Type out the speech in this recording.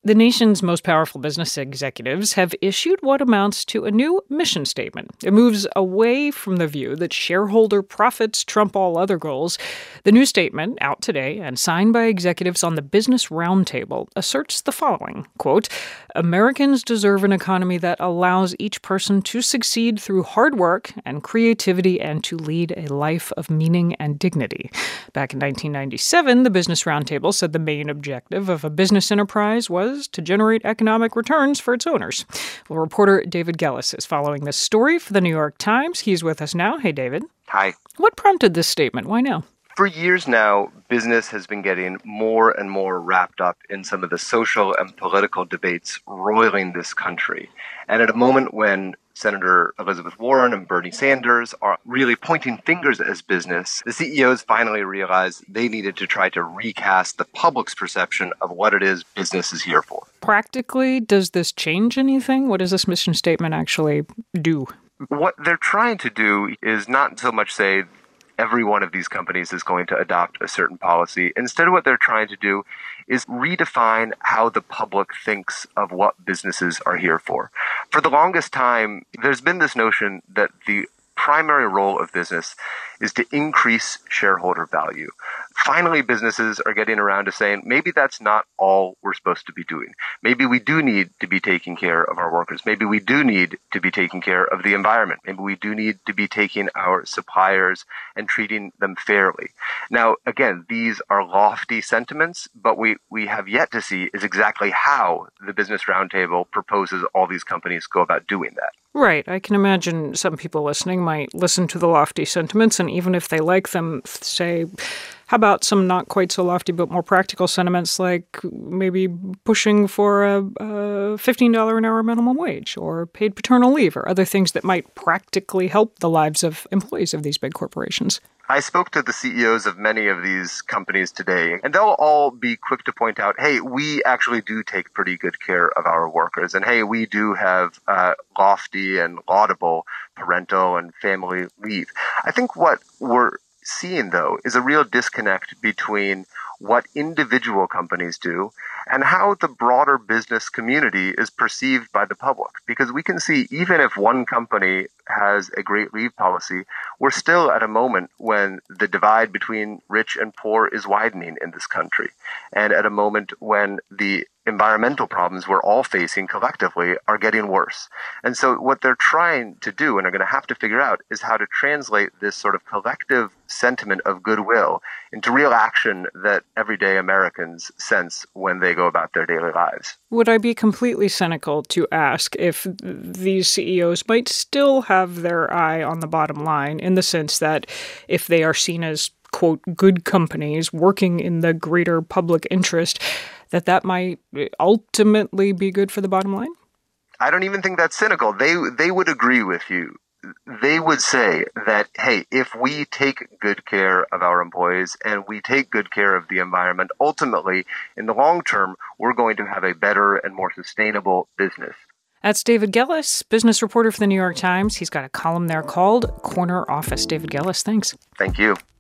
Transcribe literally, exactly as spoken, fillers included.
The nation's most powerful business executives have issued what amounts to a new mission statement. It moves away from the view that shareholder profits trump all other goals. The new statement, out today and signed by executives on the Business Roundtable, asserts the following, quote, Americans deserve an economy that allows each person to succeed through hard work and creativity and to lead a life of meaning and dignity. Back in nineteen ninety-seven, the Business Roundtable said the main objective of a business enterprise was to generate economic returns for its owners. Well, reporter David Gellis is following this story for the New York Times. He's with us now. Hey, David. Hi. What prompted this statement? Why now? For years now, business has been getting more and more wrapped up in some of the social and political debates roiling this country. And at a moment when Senator Elizabeth Warren and Bernie Sanders are really pointing fingers at business, the C E Os finally realized they needed to try to recast the public's perception of what it is business is here for. Practically, does this change anything? What does this mission statement actually do? What they're trying to do is not so much say every one of these companies is going to adopt a certain policy. Instead, what they're trying to do is redefine how the public thinks of what businesses are here for. For the longest time, there's been this notion that the primary role of business is to increase shareholder value. Finally, businesses are getting around to saying, maybe that's not all we're supposed to be doing. Maybe we do need to be taking care of our workers. Maybe we do need to be taking care of the environment. Maybe we do need to be taking our suppliers and treating them fairly. Now, again, these are lofty sentiments, but we, we have yet to see is exactly how the Business Roundtable proposes all these companies go about doing that. Right. I can imagine some people listening might listen to the lofty sentiments, and even if they like them, say, how about some not quite so lofty but more practical sentiments like maybe pushing for a, a fifteen dollars an hour minimum wage or paid paternal leave or other things that might practically help the lives of employees of these big corporations? I spoke to the C E Os of many of these companies today, and they'll all be quick to point out, hey, we actually do take pretty good care of our workers. And hey, we do have uh, lofty and laudable parental and family leave. I think what we're seeing, though, is a real disconnect between what individual companies do and how the broader business community is perceived by the public. Because we can see, even if one company has a great leave policy, we're still at a moment when the divide between rich and poor is widening in this country. And at a moment when the environmental problems we're all facing collectively are getting worse. And so what they're trying to do, and are going to have to figure out, is how to translate this sort of collective sentiment of goodwill into real action that everyday Americans sense when they go about their daily lives. Would I be completely cynical to ask if these C E Os might still have their eye on the bottom line, in the sense that if they are seen as, quote, good companies working in the greater public interest, that that might ultimately be good for the bottom line? I don't even think that's cynical. They they would agree with you. They would say that, hey, if we take good care of our employees and we take good care of the environment, ultimately, in the long term, we're going to have a better and more sustainable business. That's David Gellis, business reporter for the New York Times. He's got a column there called Corner Office. David Gellis, thanks. Thank you.